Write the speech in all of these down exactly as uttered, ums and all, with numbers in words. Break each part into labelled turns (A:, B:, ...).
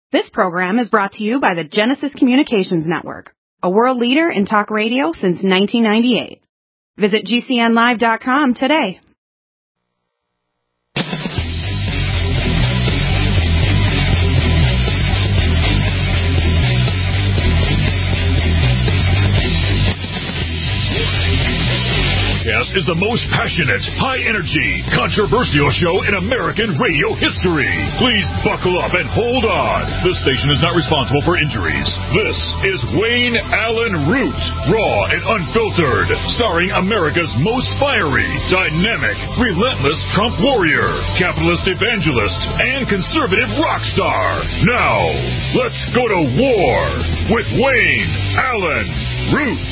A: This program is brought to you by the Genesis Communications Network, a world leader in talk radio since nineteen ninety-eight. Visit G C N live dot com today.
B: Is the most passionate, high-energy, controversial show in American radio history. Please buckle up and hold on. This station is not responsible for injuries. This is Wayne Allyn Root, raw and unfiltered, starring America's most fiery, dynamic, relentless Trump warrior, capitalist evangelist, and conservative rock star. Now, let's go to war with Wayne Allyn Root.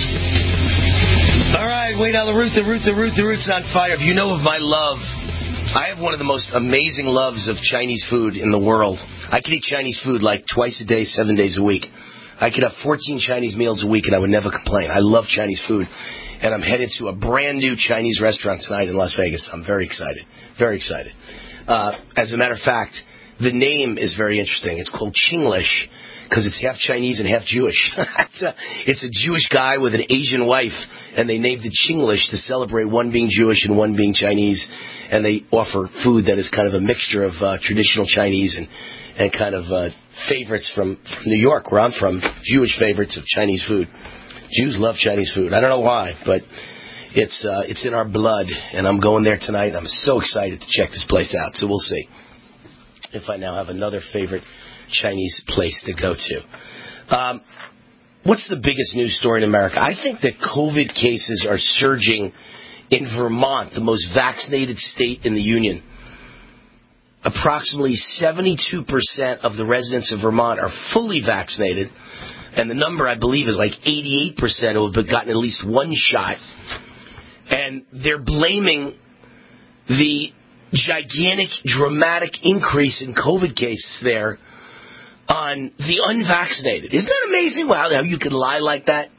C: All right, Wayne Allyn Root, the root, the root, the root's on fire. If you know of my love, I have one of the most amazing loves of Chinese food in the world. I could eat Chinese food like twice a day, seven days a week. I could have fourteen Chinese meals a week and I would never complain. I love Chinese food. And I'm headed to a brand new Chinese restaurant tonight in Las Vegas. I'm very excited. Very excited. Uh, as a matter of fact, the name is very interesting. It's called Chinglish, because it's half Chinese and half Jewish. it's, a, it's a Jewish guy with an Asian wife, and they named it Chinglish to celebrate one being Jewish and one being Chinese. And they offer food that is kind of a mixture of uh, traditional Chinese and, and kind of uh, favorites from, from New York, where I'm from, Jewish favorites of Chinese food. Jews love Chinese food. I don't know why, but it's uh, it's in our blood, and I'm going there tonight. I'm so excited to check this place out, so we'll see if I now have another favorite Chinese place to go to. Um, what's the biggest news story in America? I think that COVID cases are surging in Vermont, the most vaccinated state in the Union. Approximately seventy-two percent of the residents of Vermont are fully vaccinated, and the number, I believe, is like eighty-eight percent who have gotten at least one shot. And they're blaming the gigantic, dramatic increase in COVID cases there on the unvaccinated. Isn't that amazing? Wow, how you could lie like that?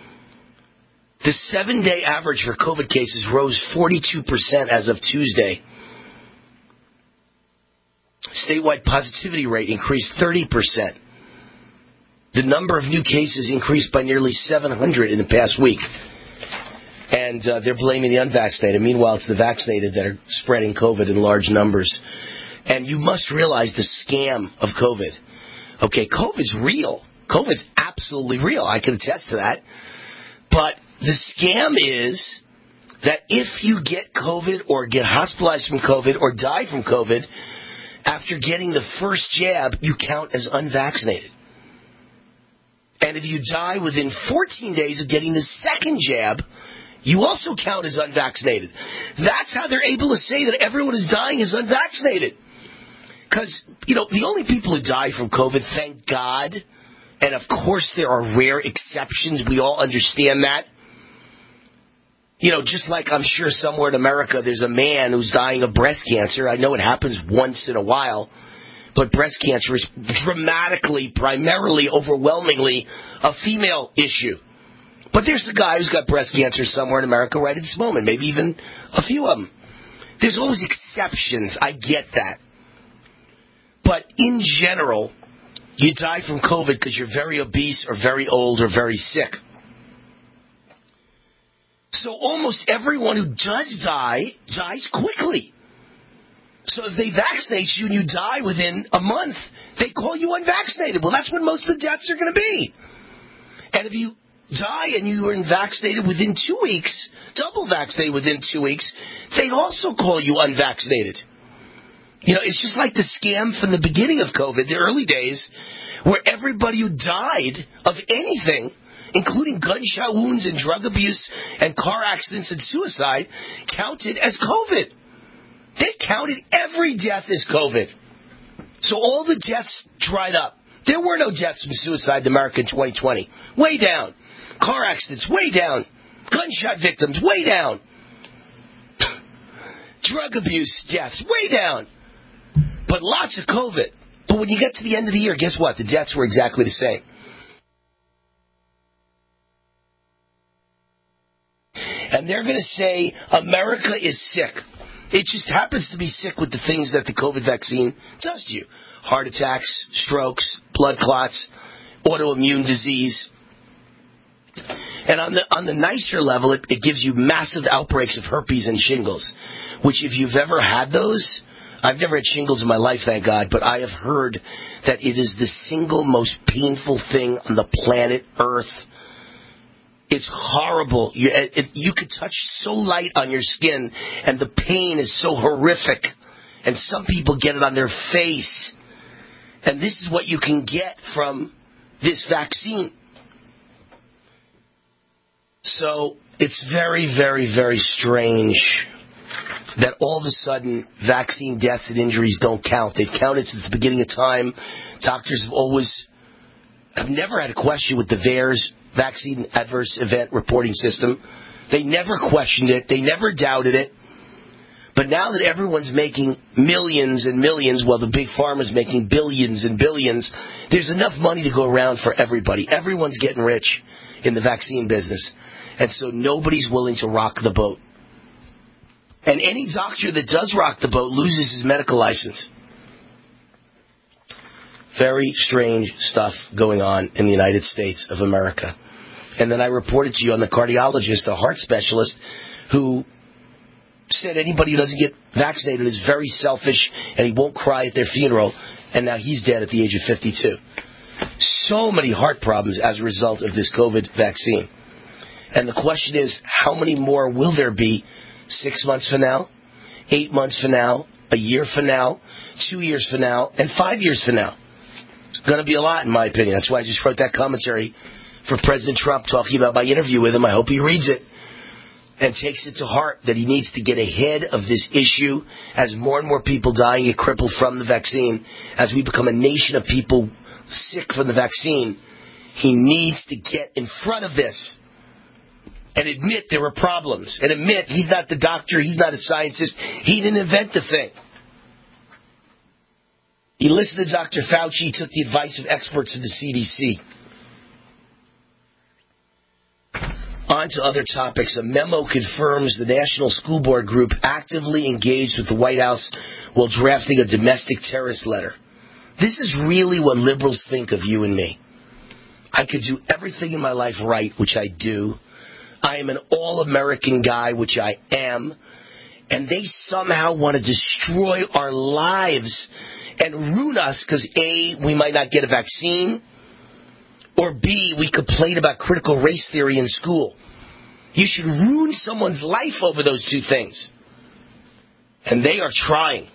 C: The seven-day average for COVID cases rose forty-two percent as of Tuesday. Statewide positivity rate increased thirty percent. The number of new cases increased by nearly seven hundred in the past week. And uh, they're blaming the unvaccinated. Meanwhile, it's the vaccinated that are spreading COVID in large numbers. And you must realize the scam of COVID. Okay, COVID's real. COVID's absolutely real. I can attest to that. But the scam is that if you get COVID or get hospitalized from COVID or die from COVID, after getting the first jab, you count as unvaccinated. And if you die within fourteen days of getting the second jab, you also count as unvaccinated. That's how they're able to say that everyone who's dying is unvaccinated. Because, you know, the only people who die from COVID, thank God, and of course there are rare exceptions, we all understand that. You know, just like I'm sure somewhere in America there's a man who's dying of breast cancer. I know it happens once in a while, but breast cancer is dramatically, primarily, overwhelmingly a female issue. But there's a guy who's got breast cancer somewhere in America right at this moment, maybe even a few of them. There's always exceptions. I get that. But in general, you die from COVID because you're very obese or very old or very sick. So almost everyone who does die, dies quickly. So if they vaccinate you and you die within a month, they call you unvaccinated. Well, that's when most of the deaths are going to be. And if you die and you were vaccinated within two weeks, double vaccinated within two weeks, they also call you unvaccinated. You know, it's just like the scam from the beginning of COVID, the early days, where everybody who died of anything, including gunshot wounds and drug abuse and car accidents and suicide, counted as COVID. They counted every death as COVID. So all the deaths dried up. There were no deaths from suicide in America in twenty twenty. Way down. Car accidents, way down. Gunshot victims, way down. Drug abuse deaths, way down. But lots of COVID. But when you get to the end of the year, guess what? The deaths were exactly the same. And they're going to say America is sick. It just happens to be sick with the things that the COVID vaccine does to you. Heart attacks, strokes, blood clots, autoimmune disease. And on the on the nicer level, it, it gives you massive outbreaks of herpes and shingles, which if you've ever had those, I've never had shingles in my life, thank God, but I have heard that it is the single most painful thing on the planet Earth. It's horrible. You, it, you could touch so light on your skin, and the pain is so horrific. And some people get it on their face. And this is what you can get from this vaccine. So it's very, very, very strange that all of a sudden vaccine deaths and injuries don't count. They've counted since the beginning of time. Doctors have always, have never had a question with the V A E R S, Vaccine Adverse Event Reporting System. They never questioned it. They never doubted it. But now that everyone's making millions and millions, while the big pharma's making billions and billions, there's enough money to go around for everybody. Everyone's getting rich in the vaccine business. And so nobody's willing to rock the boat. And any doctor that does rock the boat loses his medical license. Very strange stuff going on in the United States of America. And then I reported to you on the cardiologist, a heart specialist, who said anybody who doesn't get vaccinated is very selfish and he won't cry at their funeral. And now he's dead at the age of fifty-two. So many heart problems as a result of this COVID vaccine. And the question is, how many more will there be six months from now, eight months from now, a year from now, two years from now, and five years from now? It's going to be a lot, in my opinion. That's why I just wrote that commentary for President Trump talking about my interview with him. I hope he reads it and takes it to heart that he needs to get ahead of this issue as more and more people die and get crippled from the vaccine. As we become a nation of people sick from the vaccine, he needs to get in front of this and admit there were problems, and admit he's not the doctor, he's not a scientist, he didn't invent the thing. He listened to Doctor Fauci, he took the advice of experts in the C D C. On to other topics. A memo confirms the National School Board Group actively engaged with the White House while drafting a domestic terrorist letter. This is really what liberals think of you and me. I could do everything in my life right, which I do. I am an all-American guy, which I am. And they somehow want to destroy our lives and ruin us because, A, we might not get a vaccine, or B, we complain about critical race theory in school. You should ruin someone's life over those two things. And they are trying.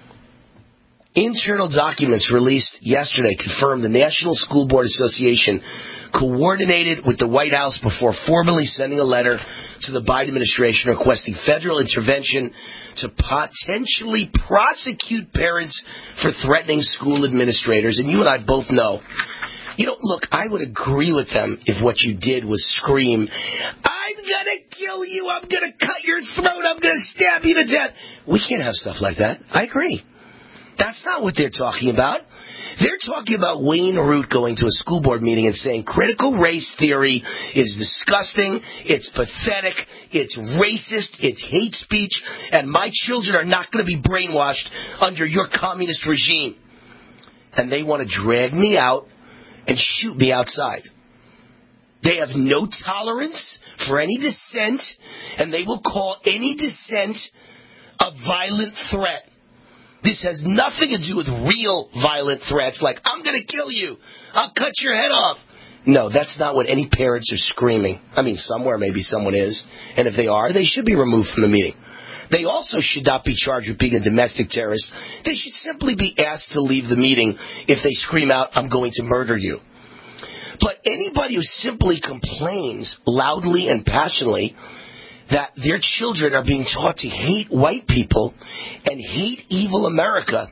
C: Internal documents released yesterday confirmed the National School Board Association coordinated with the White House before formally sending a letter to the Biden administration requesting federal intervention to potentially prosecute parents for threatening school administrators. And you and I both know, you know, look, I would agree with them if what you did was scream, I'm going to kill you, I'm going to cut your throat, I'm going to stab you to death. We can't have stuff like that. I agree. That's not what they're talking about. They're talking about Wayne Root going to a school board meeting and saying critical race theory is disgusting, it's pathetic, it's racist, it's hate speech, and my children are not going to be brainwashed under your communist regime. And they want to drag me out and shoot me outside. They have no tolerance for any dissent, and they will call any dissent a violent threat. This has nothing to do with real violent threats like, I'm going to kill you, I'll cut your head off. No, that's not what any parents are screaming. I mean, somewhere maybe someone is, and if they are, they should be removed from the meeting. They also should not be charged with being a domestic terrorist. They should simply be asked to leave the meeting if they scream out, I'm going to murder you. But anybody who simply complains loudly and passionately that their children are being taught to hate white people and hate evil America,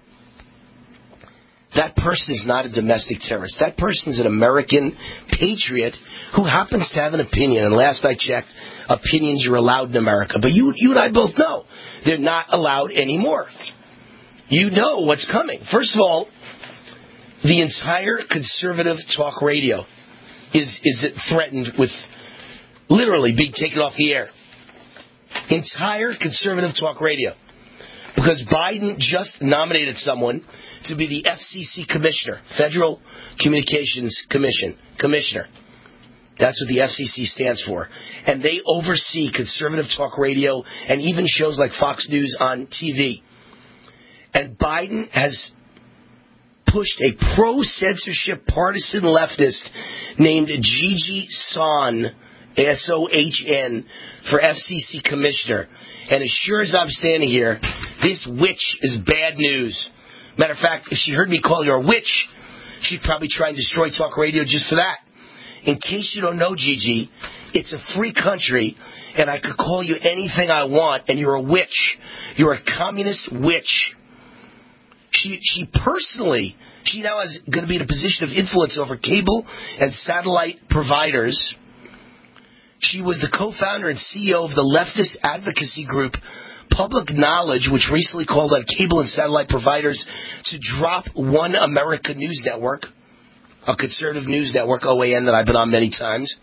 C: that person is not a domestic terrorist. That person is an American patriot who happens to have an opinion. And last I checked, opinions are allowed in America. But you, you and I both know they're not allowed anymore. You know what's coming. First of all, the entire conservative talk radio is, is threatened with literally being taken off the air. Entire conservative talk radio. Because Biden just nominated someone to be the F C C commissioner, Federal Communications Commission commissioner. That's what the F C C stands for. And they oversee conservative talk radio and even shows like Fox News on T V. And Biden has pushed a pro-censorship partisan leftist named Gigi Sohn, S O H N, for F C C commissioner. And as sure as I'm standing here, this witch is bad news. Matter of fact, if she heard me call her a witch, she'd probably try and destroy talk radio just for that. In case you don't know, Gigi, it's a free country, and I could call you anything I want, and you're a witch. You're a communist witch. She she personally, she now is going to be in a position of influence over cable and satellite providers. She was the co-founder and C E O of the leftist advocacy group Public Knowledge, which recently called on cable and satellite providers to drop One America News Network, a conservative news network, O A N, that I've been on many times.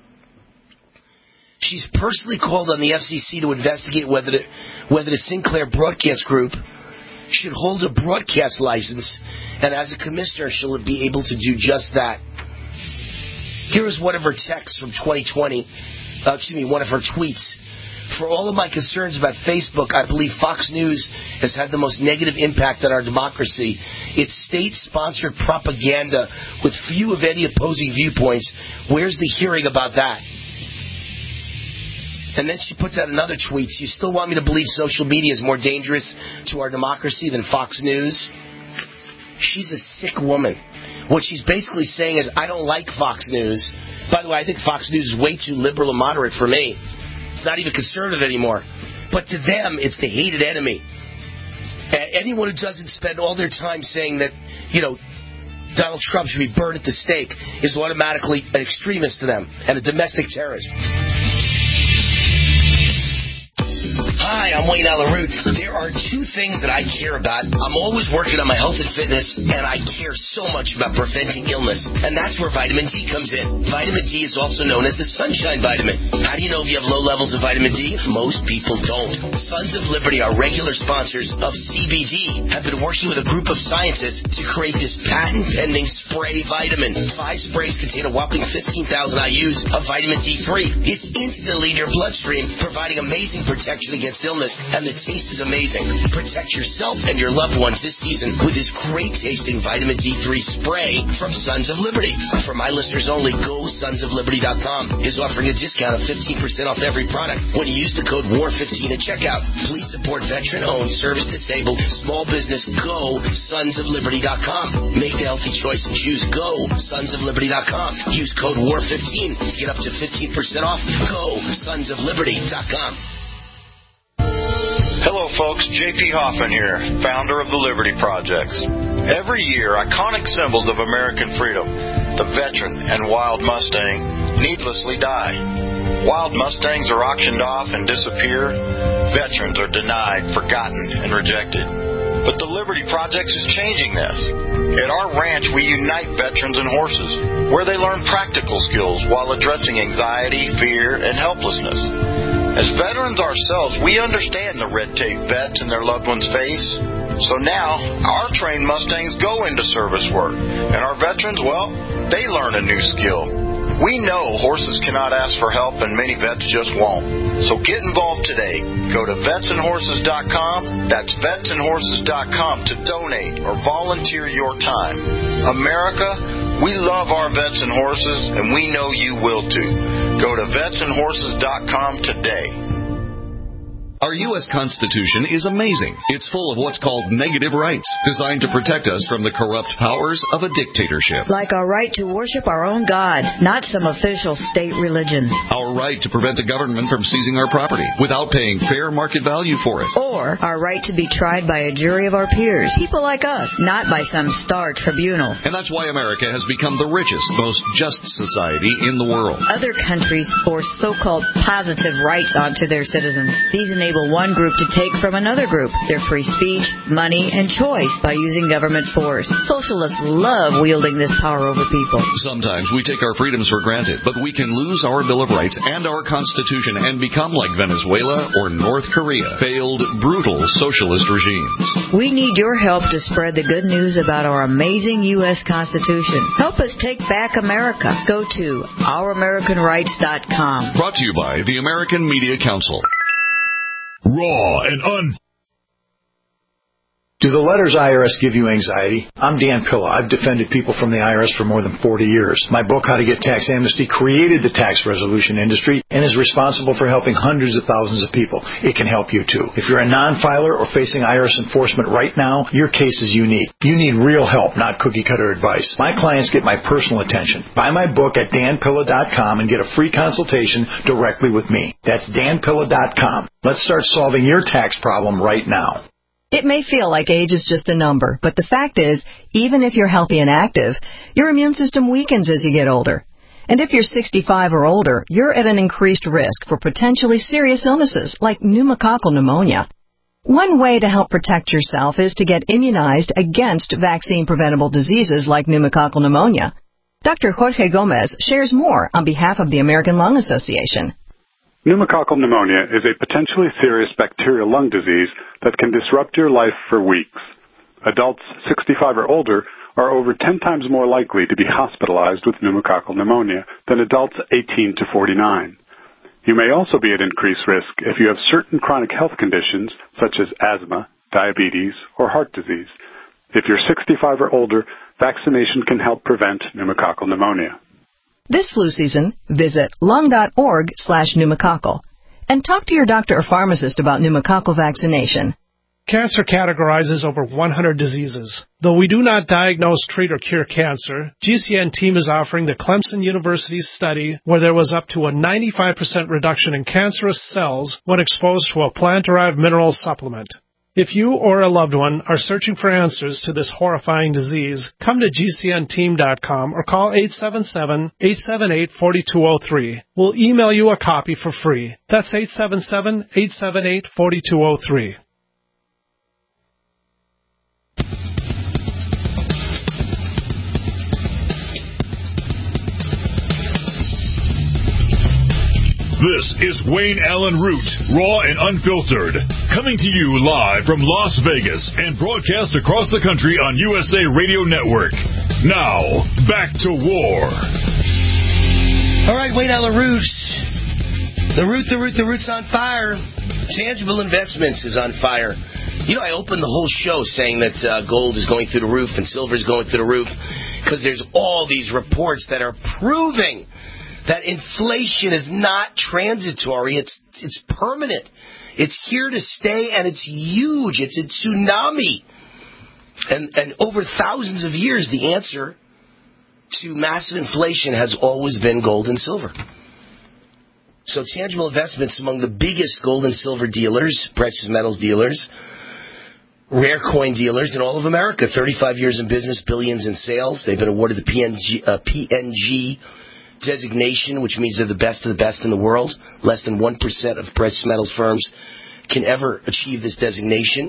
C: She's personally called on the F C C to investigate whether the, whether the Sinclair Broadcast Group should hold a broadcast license, and as a commissioner, she'll be able to do just that. Here is one of her texts from twenty twenty, uh, excuse me, one of her tweets. For all of my concerns about Facebook, I believe Fox News has had the most negative impact on our democracy. Its state-sponsored propaganda with few of any opposing viewpoints. Where's the hearing about that? And then she puts out another tweet. You still want me to believe social media is more dangerous to our democracy than Fox News? She's a sick woman. What she's basically saying is, I don't like Fox News. By the way, I think Fox News is way too liberal and moderate for me. It's not even conservative anymore. But to them, it's the hated enemy. Anyone who doesn't spend all their time saying that, you know, Donald Trump should be burned at the stake is automatically an extremist to them and a domestic terrorist. Hi, I'm Wayne Allyn Root. There are two things that I care about. I'm always working on my health and fitness, and I care so much about preventing illness. And that's where vitamin D comes in. Vitamin D is also known as the sunshine vitamin. How do you know if you have low levels of vitamin D? Most people don't. Sons of Liberty, our regular sponsors of C B D, have been working with a group of scientists to create this patent-pending spray vitamin. Five sprays contain a whopping fifteen thousand I U's of vitamin D three. It's instantly in your bloodstream, providing amazing protection against illness, and the taste is amazing. Protect yourself and your loved ones this season with this great-tasting vitamin D three spray from Sons of Liberty. For my listeners only, go sons of liberty dot com is offering a discount of fifteen percent off every product when you use the code war fifteen at checkout. Please support veteran-owned, service-disabled, small business. Go sons of liberty dot com. Make the healthy choice and choose go sons of liberty dot com. Use code war fifteen to get up to fifteen percent off. Go sons of liberty dot com.
D: Hello, folks. J P Hoffman here, founder of the Liberty Projects. Every year, iconic symbols of American freedom, the veteran and wild Mustang, needlessly die. Wild Mustangs are auctioned off and disappear. Veterans are denied, forgotten, and rejected. But the Liberty Projects is changing this. At our ranch, we unite veterans and horses, where they learn practical skills while addressing anxiety, fear, and helplessness. As veterans ourselves, we understand the red tape vets and their loved ones face. So now, our trained Mustangs go into service work. And our veterans, well, they learn a new skill. We know horses cannot ask for help, and many vets just won't. So get involved today. Go to vets and horses dot com. That's vets and horses dot com to donate or volunteer your time. America, we love our vets and horses, and we know you will too. Go to vets and horses dot com today.
E: Our U S Constitution is amazing. It's full of what's called negative rights, designed to protect us from the corrupt powers of a dictatorship.
F: Like our right to worship our own God, not some official state religion.
E: Our right to prevent the government from seizing our property without paying fair market value for it.
F: Or our right to be tried by a jury of our peers, people like us, not by some star tribunal.
E: And that's why America has become the richest, most just society in the world.
F: Other countries force so-called positive rights onto their citizens. These enable enable one group to take from another group their free speech, money, and choice by using government force. Socialists love wielding this power over people.
E: Sometimes we take our freedoms for granted, but we can lose our Bill of Rights and our Constitution and become like Venezuela or North Korea, failed, brutal socialist regimes.
F: We need your help to spread the good news about our amazing U S Constitution. Help us take back America. Go to our american rights dot com.
E: Brought to you by the American Media Council.
B: Raw and un...
G: Do the letters I R S give you anxiety? I'm Dan Pilla. I've defended people from the I R S for more than forty years. My book, How to Get Tax Amnesty, created the tax resolution industry and is responsible for helping hundreds of thousands of people. It can help you, too. If you're a non-filer or facing I R S enforcement right now, your case is unique. You need real help, not cookie-cutter advice. My clients get my personal attention. Buy my book at dan pilla dot com and get a free consultation directly with me. That's dan pilla dot com. Let's start solving your tax problem right now.
H: It may feel like age is just a number, but the fact is, even if you're healthy and active, your immune system weakens as you get older. And if you're sixty-five or older, you're at an increased risk for potentially serious illnesses like pneumococcal pneumonia. One way to help protect yourself is to get immunized against vaccine-preventable diseases like pneumococcal pneumonia. Doctor Jorge Gomez shares more on behalf of the American Lung Association.
I: Pneumococcal pneumonia is a potentially serious bacterial lung disease that can disrupt your life for weeks. Adults sixty-five or older are over ten times more likely to be hospitalized with pneumococcal pneumonia than adults eighteen to forty-nine. You may also be at increased risk if you have certain chronic health conditions such as asthma, diabetes, or heart disease. If you're sixty-five or older, vaccination can help prevent pneumococcal pneumonia.
H: This flu season, visit lung.org slash pneumococcal and talk to your doctor or pharmacist about pneumococcal vaccination.
J: Cancer categorizes over one hundred diseases. Though we do not diagnose, treat, or cure cancer, G C N team is offering the Clemson University study where there was up to a ninety-five percent reduction in cancerous cells when exposed to a plant-derived mineral supplement. If you or a loved one are searching for answers to this horrifying disease, come to G C N team dot com or call eight seven seven, eight seven eight, four two zero three. We'll email you a copy for free. That's eight seven seven, eight seven eight, four two zero three.
B: This is Wayne Allen Root, raw and unfiltered, coming to you live from Las Vegas and broadcast across the country on U S A Radio Network. Now, back to war.
C: All right, Wayne Allen Root. The Root, the Root, the Root's on fire. Tangible Investments is on fire. You know, I opened the whole show saying that uh, gold is going through the roof and silver is going through the roof because there's all these reports that are proving that inflation is not transitory, it's it's permanent. It's here to stay, and it's huge. It's a tsunami. And, and over thousands of years, the answer to massive inflation has always been gold and silver. So Tangible Investments, among the biggest gold and silver dealers, precious metals dealers, rare coin dealers in all of America. thirty-five years in business, billions in sales. They've been awarded the P N G, uh, P N G designation, which means they're the best of the best in the world. Less than one percent of precious metals firms can ever achieve this designation.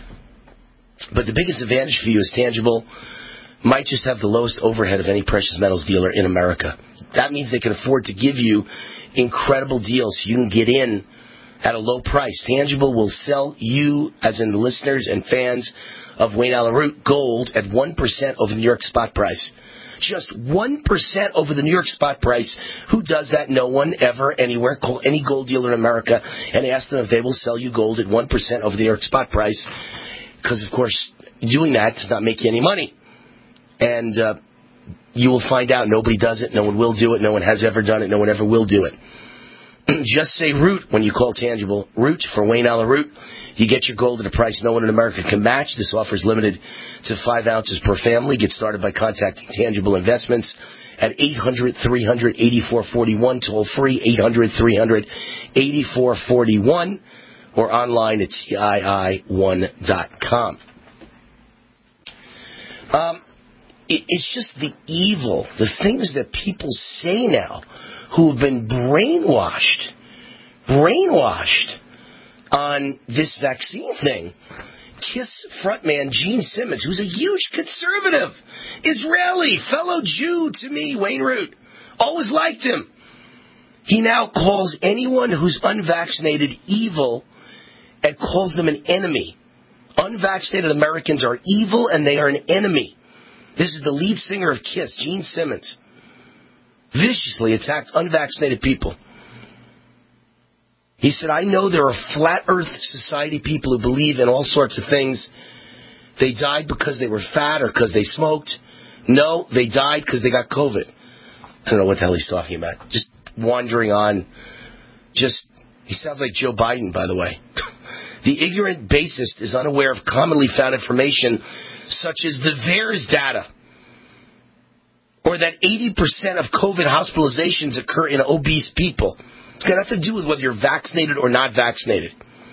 C: But the biggest advantage for you is Tangible might just have the lowest overhead of any precious metals dealer in America. That means they can afford to give you incredible deals so you can get in at a low price. Tangible will sell you, as in the listeners and fans of Wayne Allen Root, gold at one percent over the New York spot price. Just one percent over the New York spot price. Who does that? No one, ever, anywhere. Call any gold dealer in America and ask them if they will sell you gold at one percent over the New York spot price. Because, of course, doing that does not make you any money. And uh, you will find out nobody does it. No one will do it. No one has ever done it. No one ever will do it. Just say Root when you call Tangible. Root for Wayne Allen Root. You get your gold at a price no one in America can match. This offer is limited to five ounces per family. Get started by contacting Tangible Investments at eight hundred, three hundred, eighty-four forty-one, toll free, eight hundred, three hundred, eighty-four forty-one, or online at T I I one dot com. Um, it, it's just the evil, the things that people say now who have been brainwashed, brainwashed. on this vaccine thing. KISS frontman Gene Simmons, who's a huge conservative, Israeli, fellow Jew to me, Wayne Root, always liked him. He now calls anyone who's unvaccinated evil and calls them an enemy. Unvaccinated Americans are evil and they are an enemy. This is the lead singer of KISS, Gene Simmons. Viciously attacked unvaccinated people. He said, I know there are flat earth society people who believe in all sorts of things. They died because they were fat or because they smoked. No, they died because they got COVID. I don't know what the hell he's talking about. Just wandering on. Just, he sounds like Joe Biden, by the way. The ignorant basist is unaware of commonly found information such as the VAERS data, or that eighty percent of COVID hospitalizations occur in obese people. It's got nothing to do with whether you're vaccinated or not vaccinated.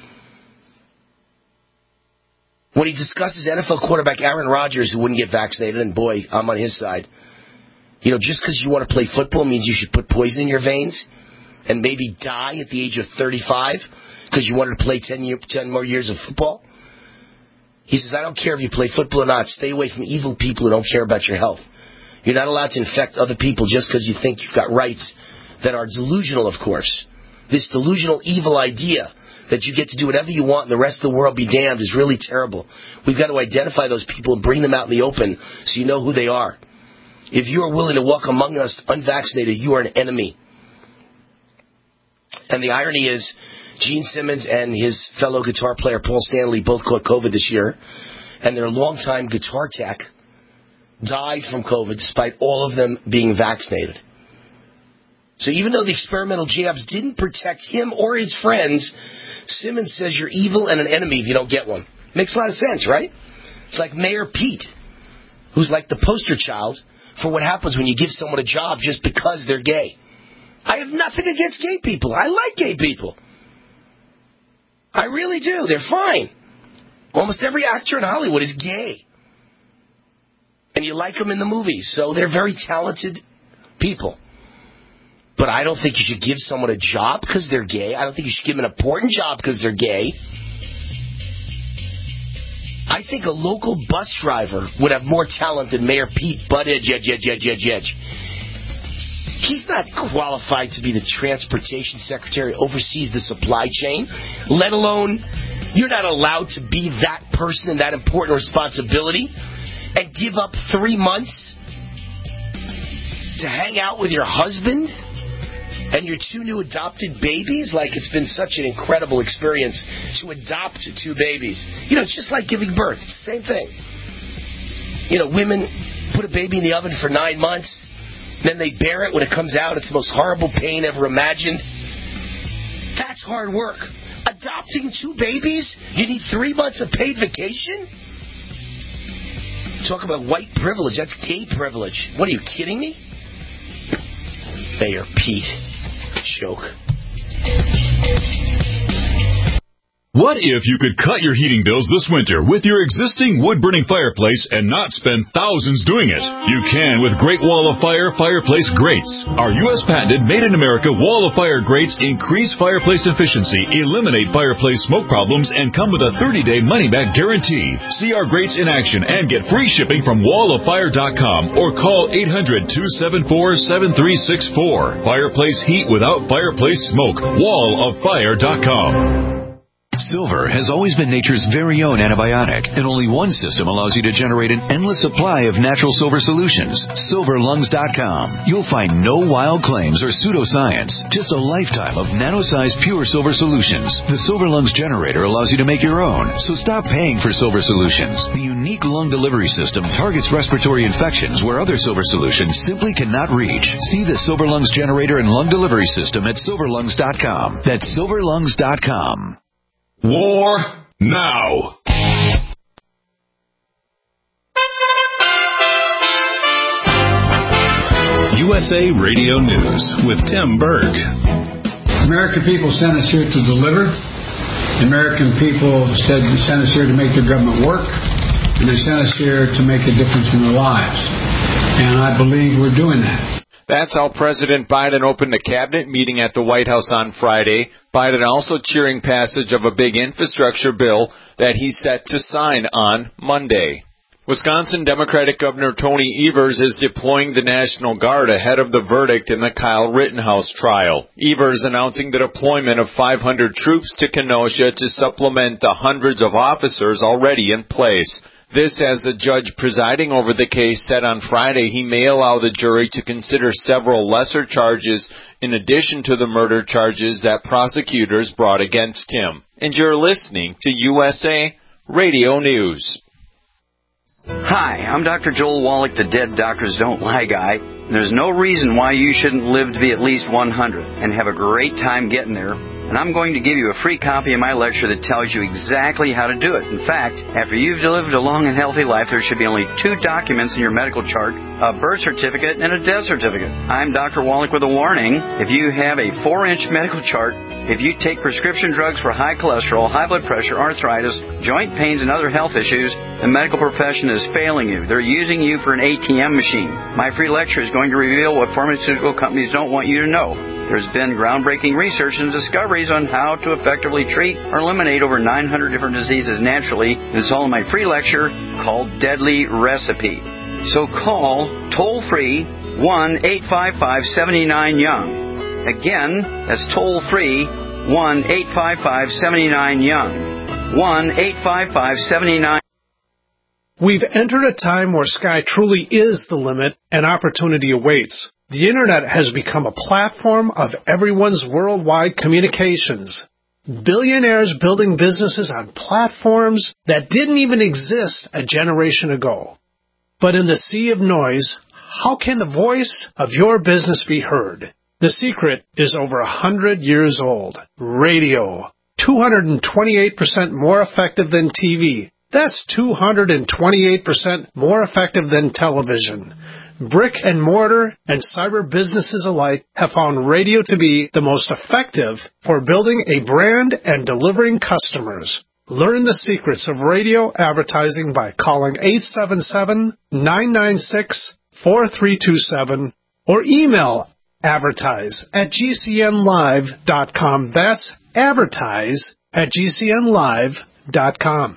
C: When he discusses N F L quarterback Aaron Rodgers, who wouldn't get vaccinated, and boy, I'm on his side. You know, just because you want to play football means you should put poison in your veins and maybe die at the age of thirty-five because you wanted to play ten, year, ten more years of football. He says, I don't care if you play football or not. Stay away from evil people who don't care about your health. You're not allowed to infect other people just because you think you've got rights that are delusional, of course. This delusional, evil idea that you get to do whatever you want and the rest of the world be damned is really terrible. We've got to identify those people and bring them out in the open so you know who they are. If you are willing to walk among us unvaccinated, you are an enemy. And the irony is, Gene Simmons and his fellow guitar player Paul Stanley both caught COVID this year, and their longtime guitar tech died from COVID despite all of them being vaccinated. So even though the experimental jabs didn't protect him or his friends, Simmons says you're evil and an enemy if you don't get one. Makes a lot of sense, right? It's like Mayor Pete, who's like the poster child for what happens when you give someone a job just because they're gay. I have nothing against gay people. I like gay people. I really do. They're fine. Almost every actor in Hollywood is gay. And you like them in the movies, so they're very talented people. But I don't think you should give someone a job because they're gay. I don't think you should give them an important job because they're gay. I think a local bus driver would have more talent than Mayor Pete Buttigieg. Edge, edge, edge, edge, edge. He's not qualified to be the transportation secretary, oversees the supply chain, let alone you're not allowed to be that person and that important responsibility and give up three months to hang out with your husband and your two new adopted babies. Like, it's been such an incredible experience to adopt two babies. You know, it's just like giving birth. It's the same thing. You know, women put a baby in the oven for nine months, then they bear it when it comes out. It's the most horrible pain ever imagined. That's hard work. Adopting two babies, you need three months of paid vacation? Talk about white privilege. That's gay privilege. What, are you kidding me? Mayor Pete. Joke.
B: What if you could cut your heating bills this winter with your existing wood-burning fireplace and not spend thousands doing it? You can with Great Wall of Fire fireplace grates. Our U S patented made-in-America Wall of Fire grates increase fireplace efficiency, eliminate fireplace smoke problems, and come with a thirty-day money-back guarantee. See our grates in action and get free shipping from wall of fire dot com or call eight hundred, two seven four, seven three six four. Fireplace heat without fireplace smoke. wall of fire dot com.
K: Silver has always been nature's very own antibiotic, and only one system allows you to generate an endless supply of natural silver solutions. silver lungs dot com. You'll find no wild claims or pseudoscience, just a lifetime of nano-sized pure silver solutions. The Silver Lungs generator allows you to make your own, so stop paying for silver solutions. The unique lung delivery system targets respiratory infections where other silver solutions simply cannot reach. See the Silver Lungs generator and lung delivery system at silver lungs dot com. That's silver lungs dot com.
B: War now. U S A Radio News with Tim Berg.
L: American people sent us here to deliver. The American people said sent us here to make their government work, and they sent us here to make a difference in their lives. And I believe we're doing that.
M: That's how President Biden opened a cabinet meeting at the White House on Friday. Biden also cheering passage of a big infrastructure bill that he's set to sign on Monday. Wisconsin Democratic Governor Tony Evers is deploying the National Guard ahead of the verdict in the Kyle Rittenhouse trial. Evers announcing the deployment of five hundred troops to Kenosha to supplement the hundreds of officers already in place. This as the judge presiding over the case said on Friday he may allow the jury to consider several lesser charges in addition to the murder charges that prosecutors brought against him. And you're listening to U S A Radio News.
N: Hi, I'm Doctor Joel Wallach, the Dead Doctors Don't Lie guy. There's no reason why you shouldn't live to be at least one hundred and have a great time getting there. And I'm going to give you a free copy of my lecture that tells you exactly how to do it. In fact, after you've lived a long and healthy life, there should be only two documents in your medical chart, a birth certificate and a death certificate. I'm Doctor Wallach with a warning. If you have a four-inch medical chart, if you take prescription drugs for high cholesterol, high blood pressure, arthritis, joint pains, and other health issues, the medical profession is failing you. They're using you for an A T M machine. My free lecture is going to reveal what pharmaceutical companies don't want you to know. There's been groundbreaking research and discoveries on how to effectively treat or eliminate over nine hundred different diseases naturally. It's all in my free lecture called Deadly Recipe. So call toll-free one eight five five, seven nine, young. Again, that's toll-free one eight five five, seven nine, young. one eight five five, seven nine.
J: We've entered a time where sky truly is the limit and opportunity awaits. The Internet has become a platform of everyone's worldwide communications. Billionaires building businesses on platforms that didn't even exist a generation ago. But in the sea of noise, how can the voice of your business be heard? The secret is over a hundred years old. Radio. two hundred twenty-eight percent more effective than T V. That's two hundred twenty-eight percent more effective than television. Brick and mortar and cyber businesses alike have found radio to be the most effective for building a brand and delivering customers. Learn the secrets of radio advertising by calling eight seven seven, nine nine six, four three two seven or email advertise at g c n live dot com. That's advertise at g c n live dot com.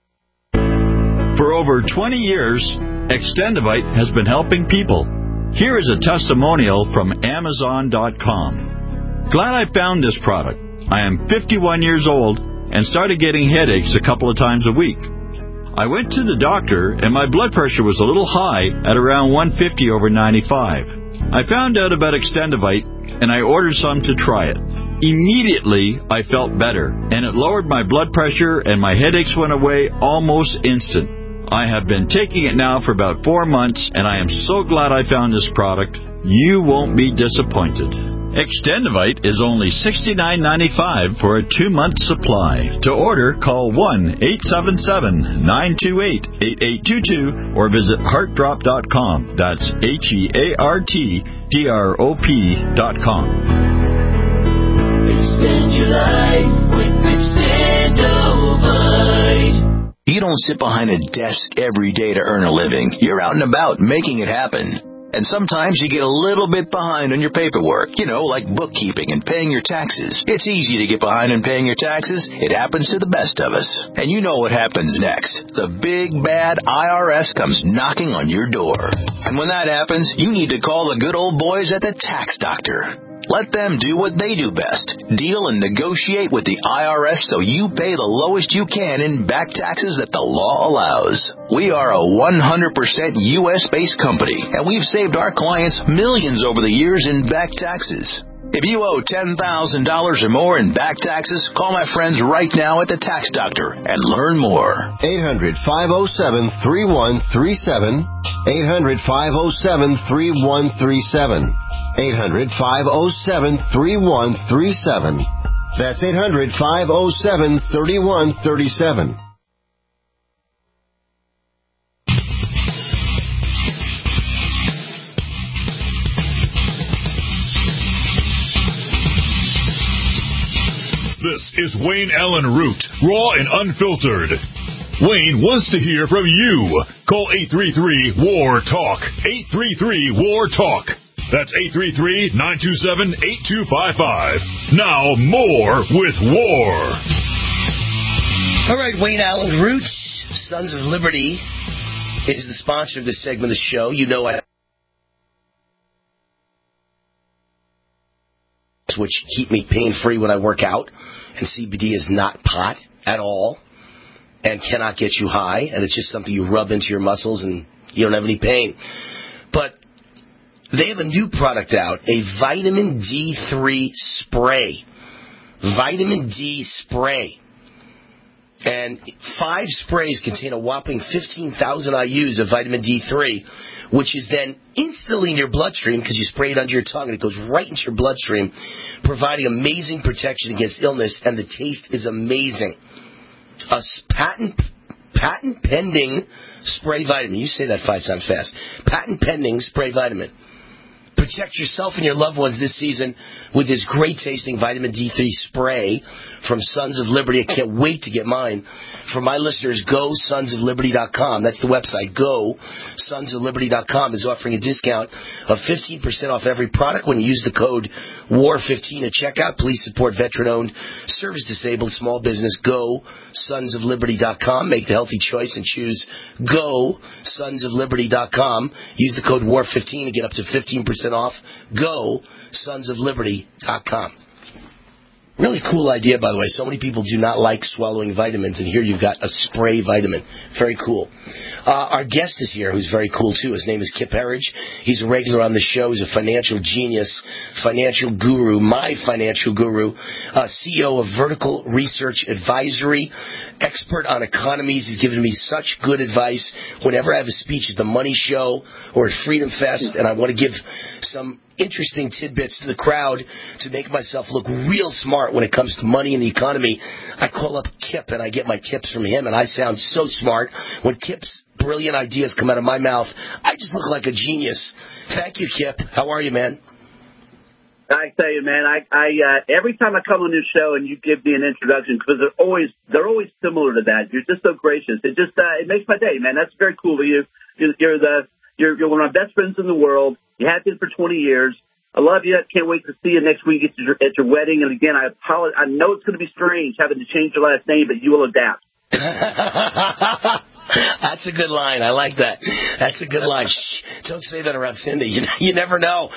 O: For over twenty years, Extendivite has been helping people. Here is a testimonial from Amazon dot com. Glad I found this product. I am fifty-one years old and started getting headaches a couple of times a week. I went to the doctor and my blood pressure was a little high at around one fifty over ninety-five. I found out about Extendivite and I ordered some to try it. Immediately, I felt better and it lowered my blood pressure and my headaches went away almost instant. I have been taking it now for about four months, and I am so glad I found this product. You won't be disappointed. Extendivite is only sixty-nine ninety-five for a two-month supply. To order, call one eight seven seven, nine two eight, eight eight two two or visit heart drop dot com. That's H E A R T D R O P dot com.
P: Extend your life with Extendivite.
Q: You don't sit behind a desk every day to earn a living. You're out and about making it happen. And sometimes you get a little bit behind on your paperwork, you know, like bookkeeping and paying your taxes. It's easy to get behind on paying your taxes. It happens to the best of us. And you know what happens next. The big, bad I R S comes knocking on your door. And when that happens, you need to call the good old boys at the Tax Doctor. Let them do what they do best. Deal and negotiate with the I R S so you pay the lowest you can in back taxes that the law allows. We are a one hundred percent U S-based company, and we've saved our clients millions over the years in back taxes. If you owe ten thousand dollars or more in back taxes, call my friends right now at the Tax Doctor and learn more.
R: eight hundred, five oh seven, three one three seven. eight hundred, five oh seven, three one three seven. eight hundred, five oh seven, three one three seven. That's eight hundred, five oh seven, three one three seven.
B: This is Wayne Allen Root, raw and unfiltered. Wayne wants to hear from you. Call eight three three, W A R, TALK. eight three three, W A R, TALK. That's eight three three, nine two seven, eight two five five. Now, more with War.
C: All right, Wayne Allen Roots, Sons of Liberty, is the sponsor of this segment of the show. You know I... which keep me pain-free when I work out. And C B D is not pot at all and cannot get you high. And it's just something you rub into your muscles and you don't have any pain. But they have a new product out, a vitamin D three spray. Vitamin D spray. And five sprays contain a whopping fifteen thousand I U's of vitamin D three, which is then instantly in your bloodstream because you spray it under your tongue and it goes right into your bloodstream, providing amazing protection against illness, and the taste is amazing. A patent patent pending spray vitamin. You say that five times fast. Patent pending spray vitamin. Protect yourself and your loved ones this season with this great-tasting vitamin D three spray from Sons of Liberty. I can't wait to get mine. For my listeners, go sons of liberty dot com. That's the website. Go sons of liberty dot com is offering a discount of fifteen percent off every product when you use the code war fifteen at checkout. Please support veteran-owned, service-disabled small business. Go sons of liberty dot com. Make the healthy choice and choose go sons of liberty dot com. Use the code war fifteen to get up to fifteen percent off. Go sons of liberty dot com. Really cool idea, by the way. So many people do not like swallowing vitamins, and here you've got a spray vitamin. Very cool. Uh, our guest is here, who's very cool, too. His name is Kip Herriage. He's a regular on the show. He's a financial genius, financial guru, my financial guru, uh, C E O of Vertical Research Advisory, expert on economies. He's given me such good advice whenever I have a speech at the Money Show or at Freedom Fest, and I want to give some interesting tidbits to the crowd to make myself look real smart when it comes to money and the economy. I call up Kip and I get my tips from him, and I sound so smart. When Kip's brilliant ideas come out of my mouth, I just look like a genius. Thank you, Kip. How are you, man?
S: I tell you, man, I, I uh, every time I come on this show and you give me an introduction, because they're always they're always similar to that. You're just so gracious. It just uh, it makes my day, man. That's very cool of you. You're, you're the you're, you're one of my best friends in the world. You have been for twenty years. I love you. Can't wait to see you next week at your, at your wedding. And again, I apologize. I know it's going to be strange having to change your last name, but you will adapt.
C: That's a good line. I like that. That's a good line. Shh. Don't say that around Cindy. You, you never know.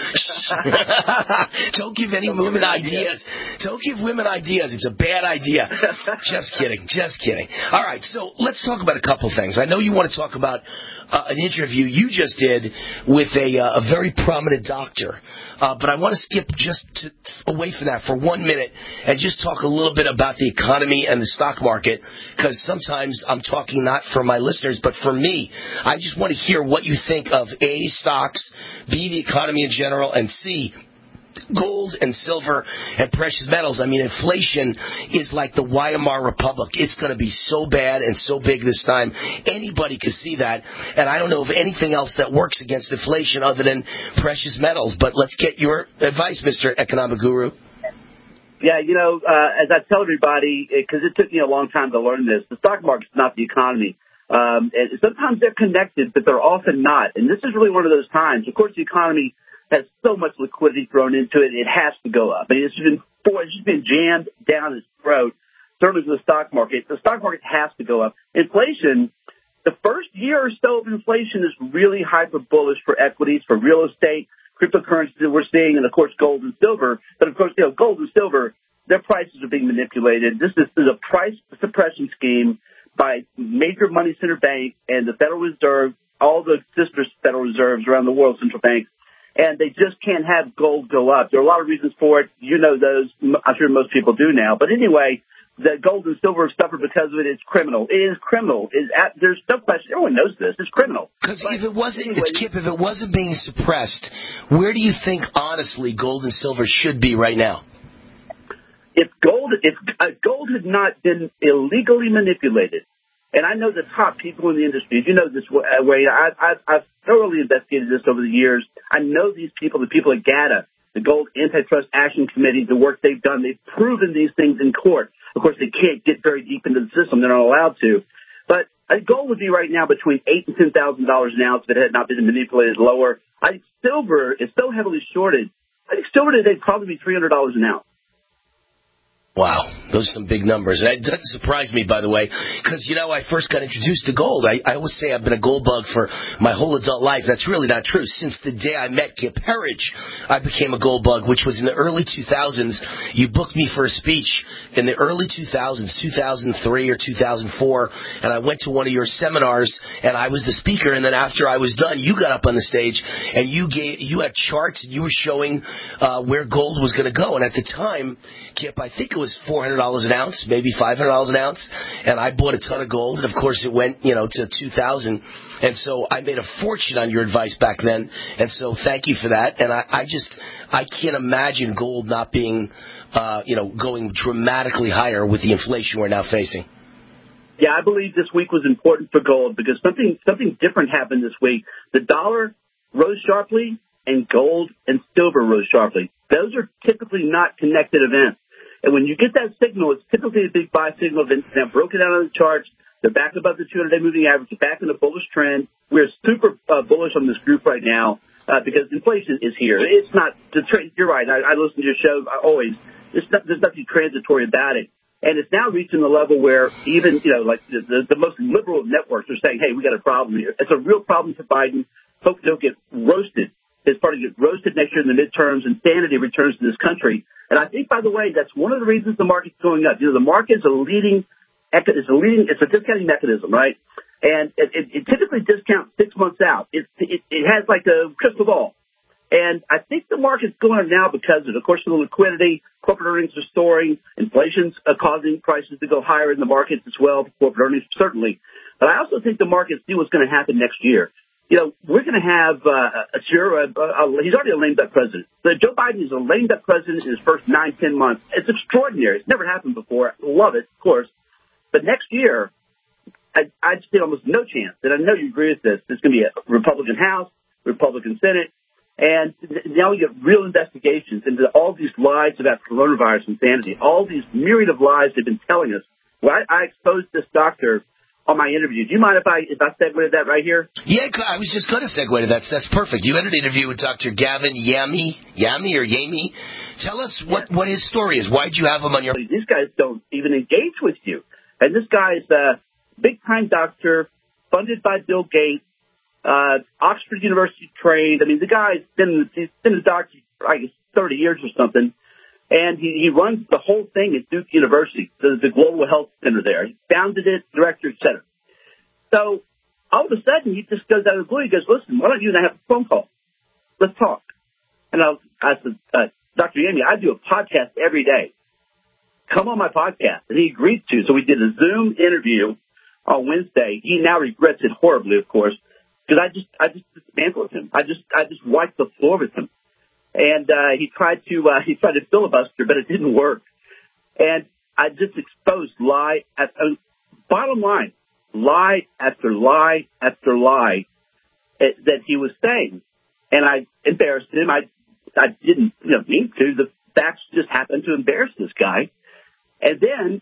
C: Don't give any women ideas. Don't give women ideas. It's a bad idea. Just kidding. Just kidding. All right. So let's talk about a couple things. I know you want to talk about uh, an interview you just did with a, uh, a very prominent doctor. Uh, but I want to skip just to, away from that for one minute and just talk a little bit about the economy and the stock market, because sometimes I'm talking not for my listeners, but for me. I just want to hear what you think of A, stocks, B, the economy in general, and C, gold and silver and precious metals. I mean, inflation is like the Weimar Republic. It's going to be so bad and so big this time. Anybody can see that. And I don't know of anything else that works against inflation other than precious metals. But let's get your advice, Mister Economic Guru.
S: Yeah, you know, uh, as I tell everybody, because it, it took me a long time to learn this, the stock market's not the economy. Um, and sometimes they're connected, but they're often not. And this is really one of those times. Of course, the economy has so much liquidity thrown into it, it has to go up. I mean, it's been it's just been jammed down its throat, certainly to the stock market. The stock market has to go up. Inflation, the first year or so of inflation is really hyper bullish for equities, for real estate, cryptocurrencies that we're seeing, and, of course, gold and silver. But, of course, you know, gold and silver, their prices are being manipulated. This is, this is a price suppression scheme by major money center banks and the Federal Reserve, all the sister Federal Reserves around the world, central banks. And they just can't have gold go up. There are a lot of reasons for it. You know those. I'm sure most people do now. But anyway, the gold and silver have suffered because of it. It's criminal. It is criminal. It is at, there's no question. Everyone knows this. It's criminal.
C: Because if it wasn't, anyway, Kip, if it wasn't being suppressed, where do you think, honestly, gold and silver should be right now?
S: If gold, if uh, gold had not been illegally manipulated, and I know the top people in the industry, you know this way, I, I, I've thoroughly investigated this over the years. I know these people, the people at GATA, the Gold Antitrust Action Committee, the work they've done. They've proven these things in court. Of course, they can't get very deep into the system. They're not allowed to. But I think gold would be right now between eight and ten thousand dollars an ounce if it had not been manipulated lower. I think silver is so heavily shorted. I think silver today would probably be three hundred dollars an ounce.
C: Wow, those are some big numbers. And that doesn't surprise me, by the way, because, you know, I first got introduced to gold. I, I always say I've been a gold bug for my whole adult life. That's really not true. Since the day I met Kip Herridge, I became a gold bug, which was in the early two thousands. You booked me for a speech in the early two thousands, two thousand three or two thousand four, and I went to one of your seminars, and I was the speaker. And then after I was done, you got up on the stage, and you gave, you had charts, and you were showing uh, where gold was going to go. And at the time, Kip, I think it was four hundred dollars an ounce, maybe five hundred dollars an ounce, and I bought a ton of gold, and of course it went, you know, to two thousand, and so I made a fortune on your advice back then, and so thank you for that, and I, I just, I can't imagine gold not being, uh, you know, going dramatically higher with the inflation we're now facing.
S: Yeah, I believe this week was important for gold because something something different happened this week. The dollar rose sharply, and gold and silver rose sharply. Those are typically not connected events. And when you get that signal, it's typically a big buy signal. It's now broken down on the charts. They're back above the two hundred day moving average. They're back in a bullish trend. We're super uh, bullish on this group right now uh, because inflation is here. It's not the trend. You're right. I, I listen to your show I always. It's not, there's nothing transitory about it. And it's now reaching the level where even, you know, like the, the, the most liberal networks are saying, hey, we got a problem here. It's a real problem for Biden. Folks don't get roasted. His party gets roasted next year in the midterms, and sanity returns to this country. And I think, by the way, that's one of the reasons the market's going up. You know, the market is a leading, it's a leading, it's a discounting mechanism, right? And it, it, it typically discounts six months out. It, it, it has like a crystal ball. And I think the market's going up now because of, of course, the liquidity. Corporate earnings are soaring. Inflation's uh, causing prices to go higher in the markets as well. Corporate earnings, certainly. But I also think the markets see what's going to happen next year. You know, we're going to have, uh, a sure, uh, uh, he's already a lame duck president. But Joe Biden is a lame duck president in his first nine, ten months. It's extraordinary. It's never happened before. I love it, of course. But next year, I, I'd say almost no chance. And I know you agree with this. There's going to be a Republican House, Republican Senate. And now we get real investigations into all these lies about coronavirus insanity, all these myriad of lies they've been telling us. Well, I, I exposed this doctor on my interview. Do you mind if I if I segue to that right here?
C: Yeah, I was just going to segue to that. That's perfect. You had an interview with Doctor Gavin Yamey, Yamey or Yamey. Tell us what, what his story is. Why'd you have him on your...
S: These guys don't even engage with you. And this guy is a big-time doctor, funded by Bill Gates, uh, Oxford University trained. I mean, the guy's been, he's been a doctor for, I guess, thirty years or something. And he, he runs the whole thing at Duke University, the, the Global Health Center there. He founded it, director, et cetera. So all of a sudden, he just goes out of the blue. He goes, listen, why don't you and I have a phone call? Let's talk. And I, I said, uh, Doctor Yamey, I do a podcast every day. Come on my podcast. And he agreed to. So we did a Zoom interview on Wednesday. He now regrets it horribly, of course, because I just I just dismantled him. I just I just wiped the floor with him. And uh, he tried to uh, he tried to filibuster, but it didn't work. And I just exposed lie. At, uh, bottom line, lie after lie after lie uh, that he was saying, and I embarrassed him. I I didn't you know mean to. The facts just happened to embarrass this guy. And then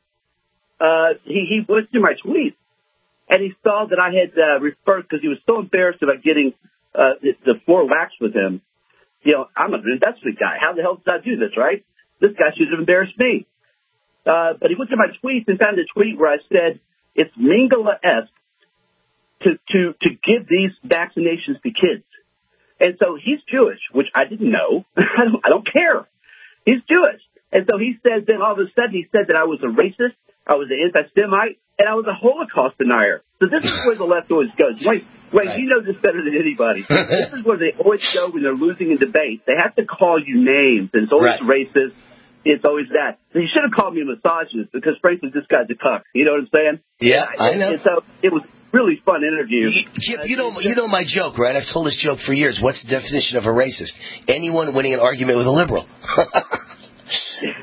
S: uh, he he went through my tweets, and he saw that I had uh, referred because he was so embarrassed about getting uh, the, the floor waxed with him. You know, I'm an investment guy. How the hell did I do this, right? This guy should have embarrassed me. Uh, but he went to my tweets and found a tweet where I said, it's Mengele-esque to, to, to give these vaccinations to kids. And so he's Jewish, which I didn't know. I don't, I don't care. He's Jewish. And so he said, then all of a sudden he said that I was a racist, I was an anti-Semite, and I was a Holocaust denier. So this is where the left always goes. Wait, wait, right. You know this better than anybody. This is where they always go when they're losing in debate. They have to call you names, and it's always right. Racist. It's always that. So you should have called me a misogynist because, frankly, this guy's a cuck. You know what I'm saying?
C: Yeah, and, I know.
S: And so it was a really fun interview.
C: Chip, you know, you know my joke, right? I've told this joke for years. What's the definition of a racist? Anyone winning an argument with a liberal.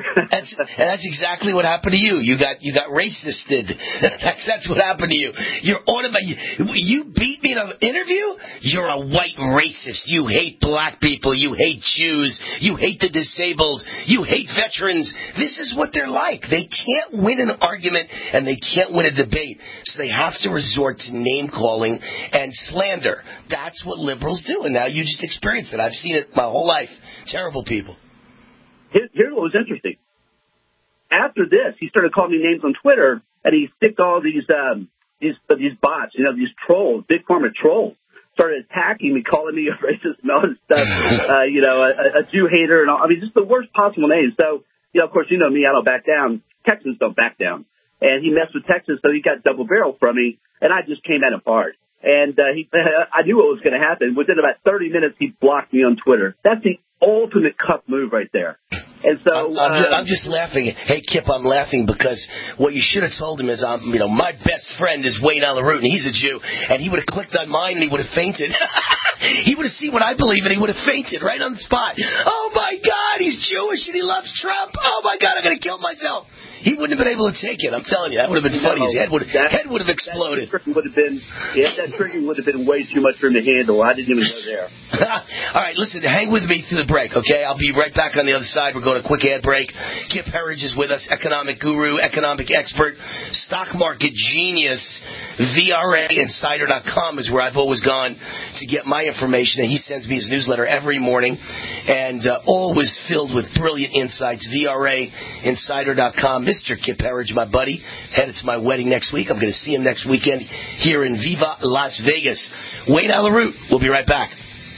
C: That's, and that's exactly what happened to you. You got you got racisted. That's that's what happened to you. You're on about you. You beat me in an interview. You're a white racist. You hate black people. You hate Jews. You hate the disabled. You hate veterans. This is what they're like. They can't win an argument and they can't win a debate. So they have to resort to name calling and slander. That's what liberals do. And now you just experienced it. I've seen it my whole life. Terrible people.
S: Here, here's what was interesting. After this, he started calling me names on Twitter, and he sticked all these um, these these bots, you know, these trolls, big pharma trolls, started attacking me, calling me a racist and all this stuff, uh, you know, a, a Jew hater, and all. I mean, just the worst possible names. So, you know, of course, you know me, I don't back down. Texans don't back down. And he messed with Texas, so he got double barrel from me, and I just came at him hard. And uh, he, I knew what was going to happen. Within about thirty minutes, he blocked me on Twitter. That's the ultimate cuck move right there. And so
C: I'm, I'm, just,
S: uh,
C: I'm just laughing. Hey, Kip, I'm laughing because what you should have told him is, um, you know, my best friend is Wayne Alaroot, and he's a Jew, and he would have clicked on mine and he would have fainted. He would have seen what I believe, and he would have fainted right on the spot. Oh my God, he's Jewish and he loves Trump. Oh my God, I'm going to kill myself. He wouldn't have been able to take it. I'm telling you, that would have been funny. His head would have, head would have exploded.
S: That would have been, yeah, that trigger would have been way too much for him to handle. I didn't even go there.
C: All right, listen, hang with me through the break, okay? I'll be right back on the other side. We're going to a quick ad break. Kip Herridge is with us, economic guru, economic expert, stock market genius. V R A Insider dot com is where I've always gone to get my information, and he sends me his newsletter every morning, and uh, always filled with brilliant insights. V R A Insider dot com. Mister Kip Herridge, my buddy, headed to my wedding next week. I'm going to see him next weekend here in Viva Las Vegas. Wayne Alaroot. We'll be right back.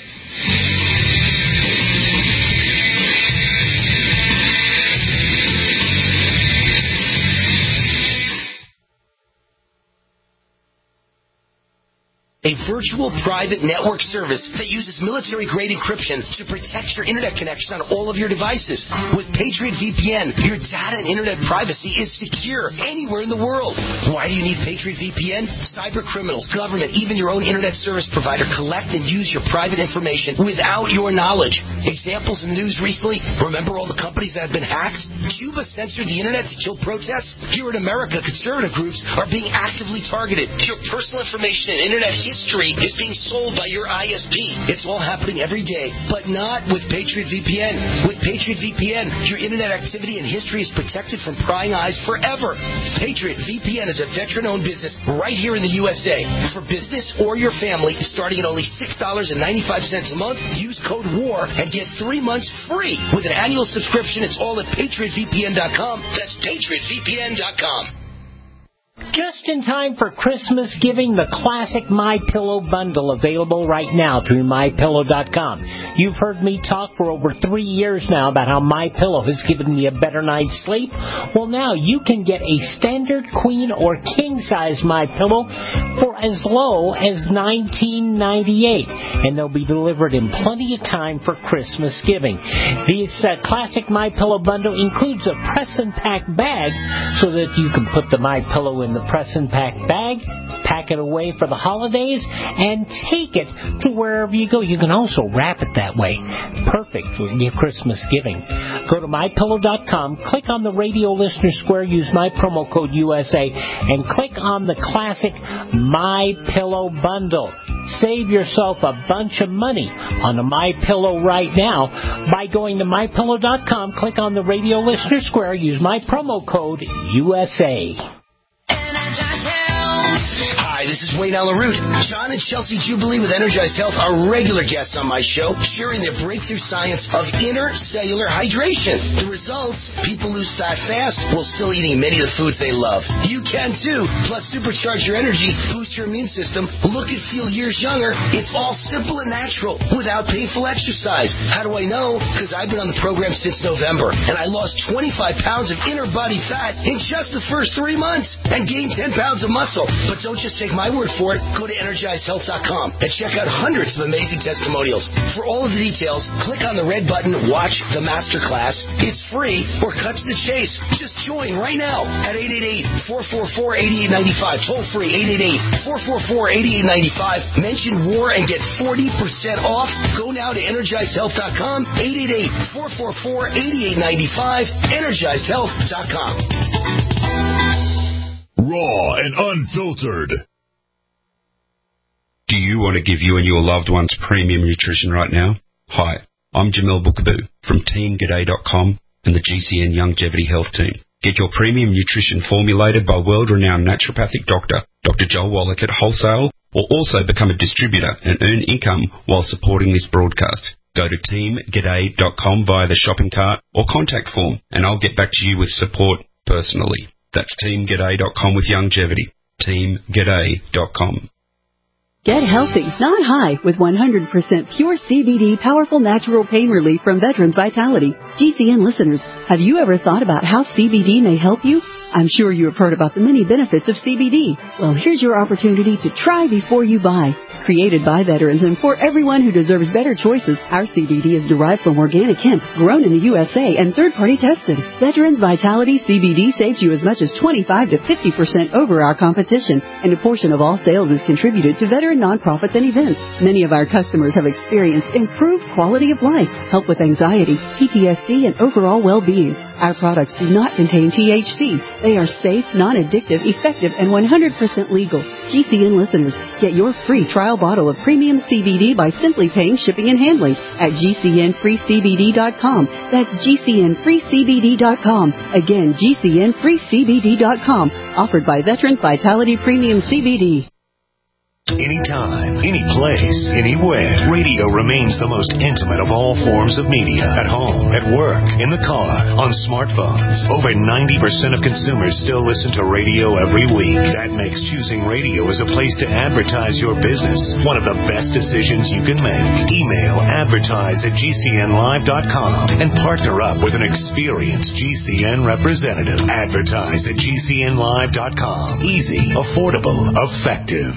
C: A virtual private network service that uses military-grade encryption to protect your internet connection on all of your devices. With Patriot V P N, your data and internet privacy is secure anywhere in the world. Why do you need Patriot V P N? Cyber criminals, government, even your own internet service provider collect and use your private information without your knowledge. Examples in the news recently, remember all the companies that have been hacked? Cuba censored the internet to kill protests? Here in America, conservative groups are being actively targeted. Your personal information and internet history is being sold by your I S P. It's all happening every day, but not with Patriot V P N. With Patriot V P N, your internet activity and history is protected from prying eyes forever. Patriot V P N is a veteran-owned business right here in the U S A. For business or your family, starting at only six dollars and ninety-five cents a month, use code WAR and get three months free. With an annual subscription, it's all at Patriot V P N dot com. That's Patriot V P N dot com.
T: Just in time for Christmas giving, the classic My Pillow bundle available right now through My Pillow dot com. You've heard me talk for over three years now about how My Pillow has given me a better night's sleep. Well, now you can get a standard queen or king size My Pillow for as low as nineteen ninety-eight, and they'll be delivered in plenty of time for Christmas giving. This uh, classic My Pillow bundle includes a press and pack bag so that you can put the My Pillow in the press and pack bag, pack it away for the holidays, and take it to wherever you go. You can also wrap it that way. Perfect for your Christmas giving. Go to My Pillow dot com, click on the radio listener square, use my promo code U S A, and click on the classic My Pillow bundle. Save yourself a bunch of money on a My Pillow right now by going to My Pillow dot com, click on the radio listener square, use my promo code U S A.
C: Hi, this is Wayne Alaroot. John and Chelsea Jubilee with Energized Health are regular guests on my show, sharing their breakthrough science of intercellular hydration. The results, people lose fat fast while still eating many of the foods they love. You can too. Plus, supercharge your energy, boost your immune system, look and feel years younger. It's all simple and natural without painful exercise. How do I know? Because I've been on the program since November, and I lost twenty-five pounds of inner body fat in just the first three months and gained ten pounds of muscle. But don't just take my my word for it. Go to energize health dot com and check out hundreds of amazing testimonials. For all of the details, click on the red button, watch the masterclass. It's free or cut to the chase. Just join right now at eight eight eight, four four four, eight eight nine five. Toll free eight eight eight, four four four, eight eight nine five. Mention WAR and get forty percent off. Go now to energize health dot com, eight eight eight, four four four, eight eight nine five, energize health dot com.
B: Raw and unfiltered.
U: Do you want to give you and your loved ones premium nutrition right now? Hi, I'm Jamel Bookaboo from team g'day dot com and the G C N Longevity Health Team. Get your premium nutrition formulated by world-renowned naturopathic doctor, Doctor Joel Wallach at wholesale, or also become a distributor and earn income while supporting this broadcast. Go to team g'day dot com via the shopping cart or contact form, and I'll get back to you with support personally. That's team g'day dot com with longevity. team g'day dot com.
V: Get healthy, not high, with one hundred percent pure C B D powerful natural pain relief from Veterans Vitality. G C N listeners, have you ever thought about how C B D may help you? I'm sure you have heard about the many benefits of C B D. Well, here's your opportunity to try before you buy. Created by veterans and for everyone who deserves better choices, our C B D is derived from organic hemp, grown in the U S A and third-party tested. Veterans Vitality C B D saves you as much as twenty-five to fifty percent over our competition, and a portion of all sales is contributed to veteran nonprofits and events. Many of our customers have experienced improved quality of life, help with anxiety, P T S D, and overall well-being. Our products do not contain T H C. They are safe, non-addictive, effective, and one hundred percent legal. G C N listeners, get your free trial bottle of premium C B D by simply paying shipping and handling at G C N free C B D dot com. That's G C N free C B D dot com. Again, G C N free C B D dot com. Offered by Veterans Vitality Premium C B D.
W: Anytime, any place, anywhere. Radio remains the most intimate of all forms of media. At home, at work, in the car, on smartphones. Over ninety percent of consumers still listen to radio every week. That makes choosing radio as a place to advertise your business one of the best decisions you can make. Email advertise at G C N live dot com and partner up with an experienced G C N representative. Advertise at G C N live dot com. Easy, affordable, effective.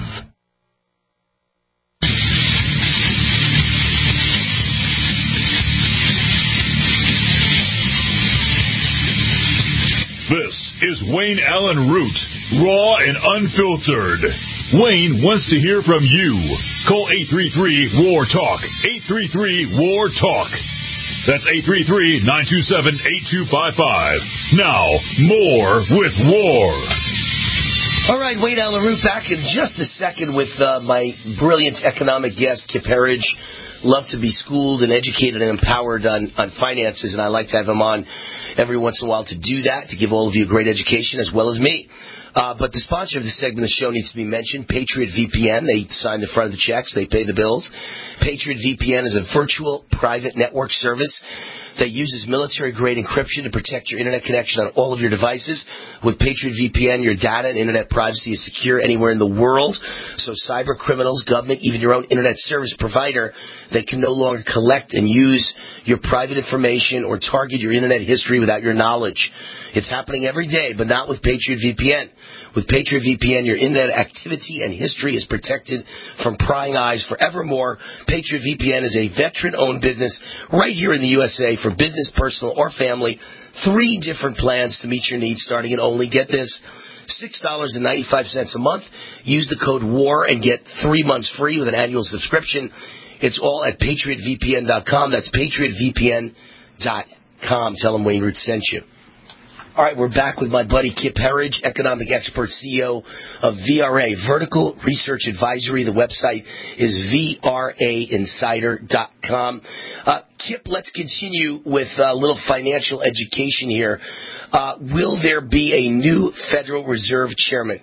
B: This is Wayne Allen Root, raw and unfiltered. Wayne wants to hear from you. Call eight three three, W A R, TALK, eight three three, W A R, TALK. That's eight three three, nine two seven, eight two five five. Now, more with W A R.
C: All right, Wayne Allen Root back in just a second with uh, my brilliant economic guest, Kip Herriage. Love to be schooled and educated and empowered on, on finances, and I like to have him on every once in a while to do that, to give all of you a great education as well as me. Uh, but the sponsor of this segment of the show needs to be mentioned, Patriot V P N. They sign the front of the checks. They pay the bills. Patriot V P N is a virtual private network service that uses military-grade encryption to protect your internet connection on all of your devices. With Patriot V P N, your data and internet privacy is secure anywhere in the world. So cyber criminals, government, even your own internet service provider, they can no longer collect and use your private information or target your internet history without your knowledge. It's happening every day, but not with Patriot V P N. With Patriot V P N, your internet activity and history is protected from prying eyes forevermore. Patriot V P N is a veteran-owned business right here in the U S A for business, personal, or family. Three different plans to meet your needs, starting at only, get this, six dollars and ninety-five cents a month. Use the code W A R and get three months free with an annual subscription. It's all at patriot v p n dot com. That's patriot v p n dot com. Tell them Wayne Root sent you. All right, we're back with my buddy Kip Herriage, economic expert, C E O of V R A, Vertical Research Advisory. The website is v r a insider dot com. Uh, Kip, let's continue with a little financial education here. Uh, will there be a new Federal Reserve chairman?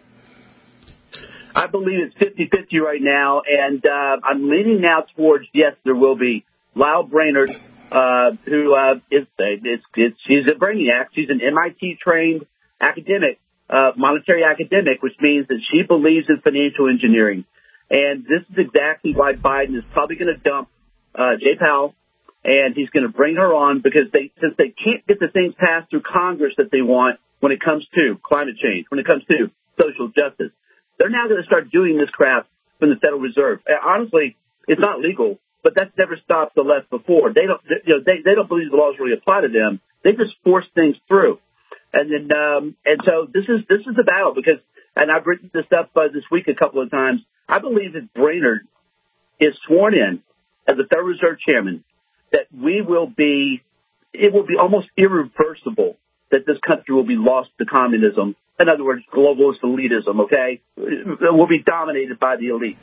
S: I believe it's fifty-fifty right now, and uh, I'm leaning now towards yes, there will be. Lyle Brainerd, uh, who uh, is it's, it's, she's a brainiac. She's an M I T-trained academic, uh, monetary academic, which means that she believes in financial engineering. And this is exactly why Biden is probably going to dump uh, Jay Powell, and he's going to bring her on because they, since they can't get the things passed through Congress that they want when it comes to climate change, when it comes to social justice, They're now going to start doing this crap from the Federal Reserve. Honestly, it's not legal, but that's never stopped the left before. They don't, you know, they, they don't believe the laws really apply to them. They just force things through. And then, um, and so this is, this is the battle because, and I've written this up uh, this week a couple of times. I believe that Brainerd is sworn in as the Federal Reserve Chairman that we will be, it will be almost irreversible that this country will be lost to communism. In other words, globalist elitism, okay? It will be dominated by the elite.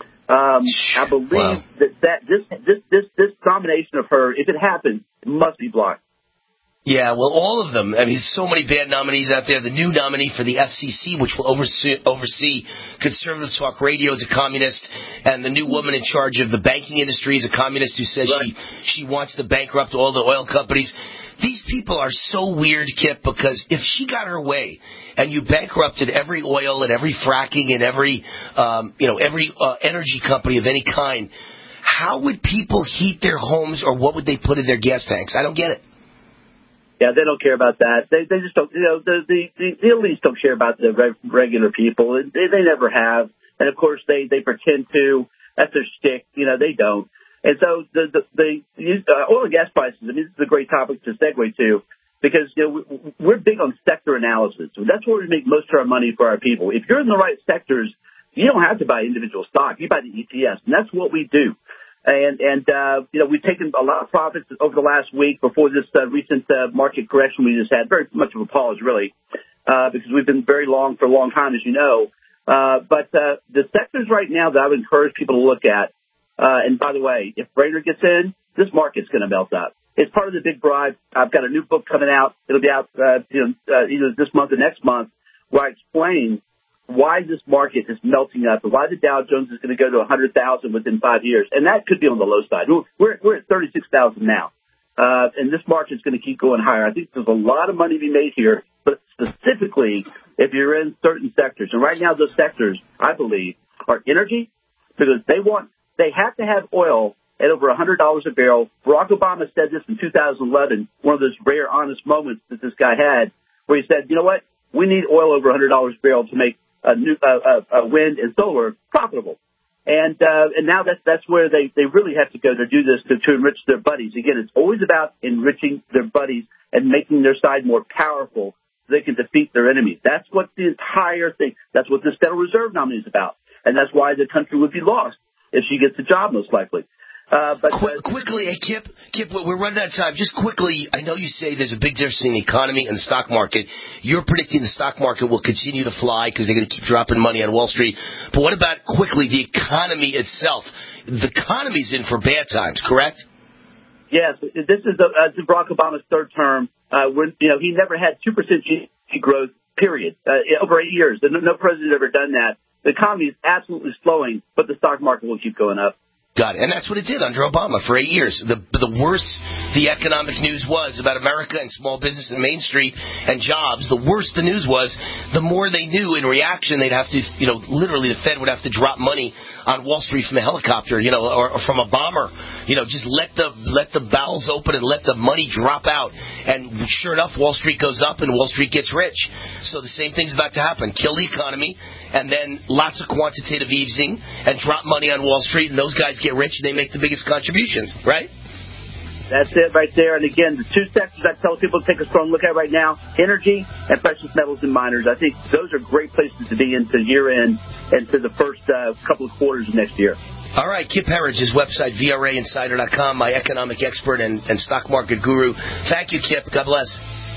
S: Um, I believe wow. that, that this, this, this, this domination of her, if it happens, it must be blocked.
C: Yeah, well, all of them. I mean, so many bad nominees out there. The new nominee for the F C C, which will oversee, oversee conservative talk radio, is a communist, and the new woman in charge of the banking industry is a communist who says right. she she wants to bankrupt all the oil companies. These people are so weird, Kip, because if she got her way and you bankrupted every oil and every fracking and every um, you know every uh, energy company of any kind, how would people heat their homes or what would they put in their gas tanks? I don't get it.
S: Yeah, they don't care about that. They they just don't, you know, the the, the elites don't care about the re- regular people. They they never have. And of course they, they pretend to. That's their shtick. You know, they don't. And so the the, the uh, oil and gas prices, I mean, this is a great topic to segue to because, you know, we're big on sector analysis. So that's where we make most of our money for our people. If you're in the right sectors, you don't have to buy individual stock. You buy the E T Fs, and that's what we do. And, and uh, you know, we've taken a lot of profits over the last week before this uh, recent uh, market correction we just had. Very much of a pause, really, uh, because we've been very long for a long time, as you know. Uh, but uh, the sectors right now that I would encourage people to look at, uh, and by the way, if Brainerd gets in, this market's going to melt up. It's part of the big bribe. I've got a new book coming out. It'll be out uh, you know, uh, either this month or next month, where I explain why this market is melting up and why the Dow Jones is going to go to one hundred thousand within five years. And that could be on the low side. We're, we're at thirty-six thousand now. Uh, and this market is going to keep going higher. I think there's a lot of money to be made here, but specifically if you're in certain sectors. And right now those sectors, I believe, are energy because they want, they have to have oil at over one hundred dollars a barrel. Barack Obama said this in two thousand eleven, one of those rare honest moments that this guy had, where he said, you know what, we need oil over one hundred dollars a barrel to make Uh, new, uh, uh, wind and solar profitable, and uh, and now that's that's where they, they really have to go to do this to, to enrich their buddies. Again, it's always about enriching their buddies and making their side more powerful so they can defeat their enemies. That's what the entire thing. That's what this Federal Reserve nominee is about, and that's why the country would be lost if she gets the job, most likely. Uh, but
C: Qu- quickly, hey, Kip, Kip, we're running out of time. Just quickly, I know you say there's a big difference in the economy and the stock market. You're predicting the stock market will continue to fly because they're going to keep dropping money on Wall Street. But what about, quickly, the economy itself? The economy's in for bad times, correct?
S: Yes. This is uh, Barack Obama's third term. Uh, when, you know, he never had two percent G D P growth, period, uh, over eight years. No, no president has ever done that. The economy is absolutely slowing, but the stock market will keep going up.
C: Got it. And that's what it did under Obama for eight years. The the worse the economic news was about America and small business and Main Street and jobs, the worse the news was, the more they knew in reaction they'd have to, you know, literally the Fed would have to drop money on Wall Street from a helicopter, you know, or, or from a bomber. You know, just let the let the bowels open and let the money drop out. And sure enough, Wall Street goes up and Wall Street gets rich. So the same thing's about to happen. Kill the economy and then lots of quantitative easing and drop money on Wall Street, and those guys get rich and they make the biggest contributions, right?
S: That's it right there. And again, the two sectors I tell people to take a strong look at right now, energy and precious metals and miners. I think those are great places to be into year end and to the first uh, couple of quarters of next year.
C: All right, Kip Herriage, his website, V R A Insider dot com, my economic expert and, and stock market guru. Thank you, Kip. God bless.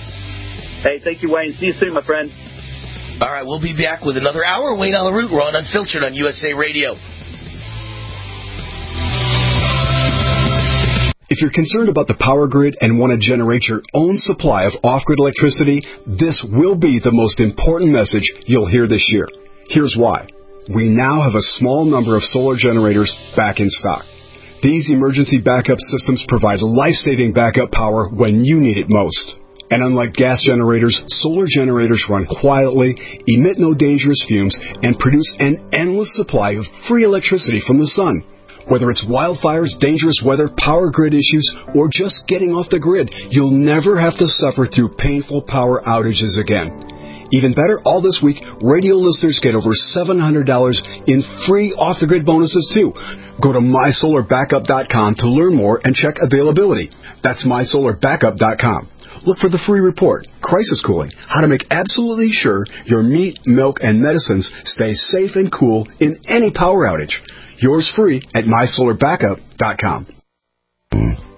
S: Hey, thank you, Wayne. See you soon, my friend.
C: All right, we'll be back with another hour. Wayne on the Route. We're on Unfiltered on U S A Radio.
A: If you're concerned about the power grid and want to generate your own supply of off-grid electricity, this will be the most important message you'll hear this year. Here's why. We now have a small number of solar generators back in stock. These emergency backup systems provide life-saving backup power when you need it most. And unlike gas generators, solar generators run quietly, emit no dangerous fumes, and produce an endless supply of free electricity from the sun. Whether it's wildfires, dangerous weather, power grid issues, or just getting off the grid, you'll never have to suffer through painful power outages again. Even better, all this week, radio listeners get over seven hundred dollars in free off-the-grid bonuses, too. Go to my solar backup dot com to learn more and check availability. That's my solar backup dot com. Look for the free report, Crisis Cooling, how to make absolutely sure your meat, milk, and medicines stay safe and cool in any power outage. Yours free at my solar backup dot com.